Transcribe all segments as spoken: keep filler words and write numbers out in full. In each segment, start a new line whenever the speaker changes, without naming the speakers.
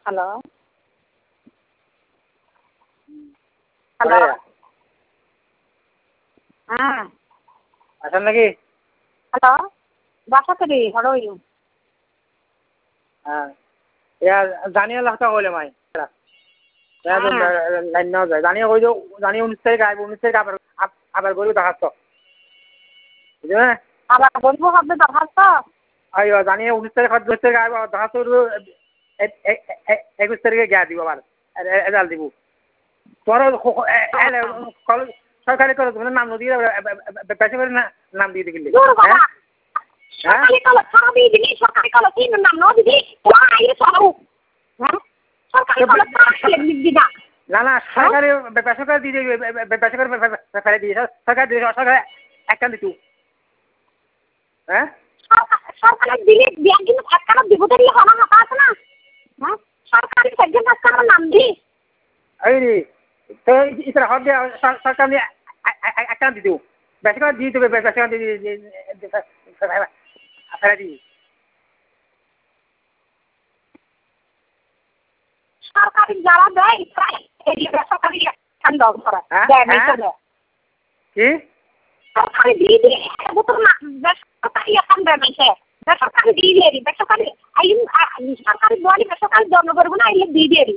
Hello hello হ্যাঁ
আসেন নাকি?
হ্যালো বাসাতে হলো ইউ
হ্যাঁ ইয়া জানিয়ে লাখটা কইলে মাই লাইন নাও যায় জানিয়ে কই জানিয়ে উনিশ তারিখ আইব উনিশ তারিখ আবার আবার গরু দেখাচ্ছ বুঝলে
আবার বলবো হবে দরখাস্ত
আইও জানিয়ে উনিশ তারিখ দশ তারিখ আইব দেখাচ্ছ একুশ তারিখে গিয়া দিব আবার রেজাল্ট দিব তোর সরকারি করে তুমি নাম দিয়ে বেশি করে নাম দিয়ে দিবি হ্যাঁ
সরকারি কলেজ ছাড়া দিয়ে দিবি সরকারি কলেজ তিন নাম ন দিবি আইরে চলো হ্যাঁ সরকারি কলেজ ছাড়া দিবি না
না না সরকারি বেসরকারি দিয়ে দিবি বেসরকারি বেসরকারি দিয়ে সরকারি দিয়ে সরকারি একটা দিতু হ্যাঁ
সরকারি দিলে ব্যাংক কিন্তু টাকা দিব দিলে হনা হাতা আছে না হ্যাঁ সরকারি সেকশন টাকা নাম দি
এই রে তো ইতরা হবে সরকার নিয়ে একটা দিতু বেসরকারি দিয়ে দেবে বেসরকারি দিয়ে আপনারা দিবি
সরকারি যারা দেয় বেসরকারি দাও করা
কি
সরকারি দিয়ে দিয়ে বেসরকারি এখন দেয় না বেসরকারি দিয়ে দিয়ে বেসরকারি আইন সরকারি বলি বেসরকারি জন্ম করবো না আইলে দিয়ে দিয়ে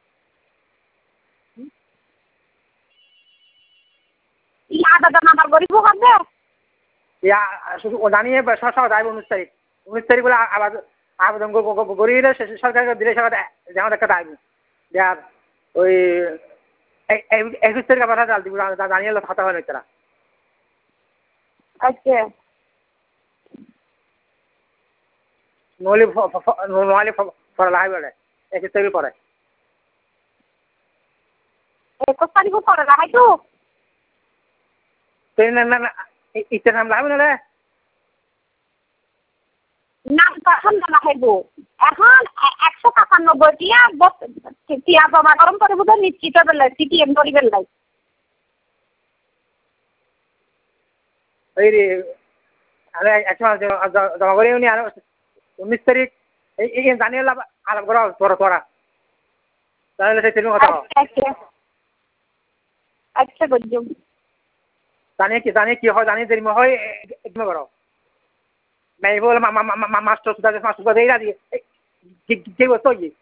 ইয়া দাদা নাম্বার গরিব হবে
ইয়া শুধু জানিয়ে সরকার যাইব উনিশ তারিখ উনিশ তারিখ বলে আবার আবেদন গরিব সরকারকে দিলে সরকার যেমন একটা আইব দেয়ার ওই একুশ তারিখ আবার জাল দিব জানিয়ে খাতা হয় না তারা
আচ্ছা
নহলে নহলে পড়া লাগবে বলে একুশ তারিখ পরে
একুশ তারিখ পরে লাগাই তো
না না ইচ্ছা নাম লাগবে না রে
নাম তখন না লাগাইব এখন একশো সাতানব্বই টিয়া টিয়া জমা গরম করে বোধ নিশ্চিত বেলায় সিটিএম করি বেলায়
ওই রে আরে একশো জমা করে উনি আর উনিশ তারিখ এই জানিয়ে আলাপ করা তোরা তোরা তাহলে সেই কথা
আচ্ছা আচ্ছা বুঝলাম
জানিয়ে কি জানিয়ে কি হয় জানিয়ে দেরি হয় একদম করো নাই বলে মাস্টার সুদা মাস্টার সুদা দিয়ে দিয়ে কি বলতো